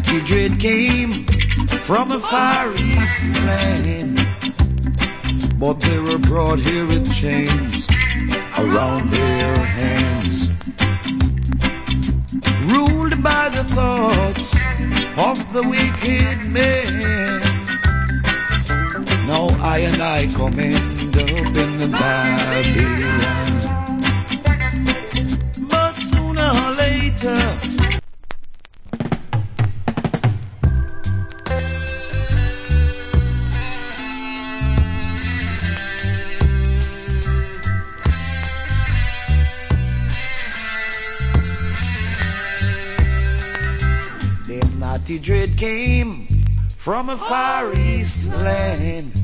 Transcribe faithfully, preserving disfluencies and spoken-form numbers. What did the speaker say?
naughty dread came from a far east land, but they were brought here with chains around their hands, ruled by the thoughts of the wicked man. Now I and I come end up in the Babylon, but sooner or later naughty dread came from a far east land,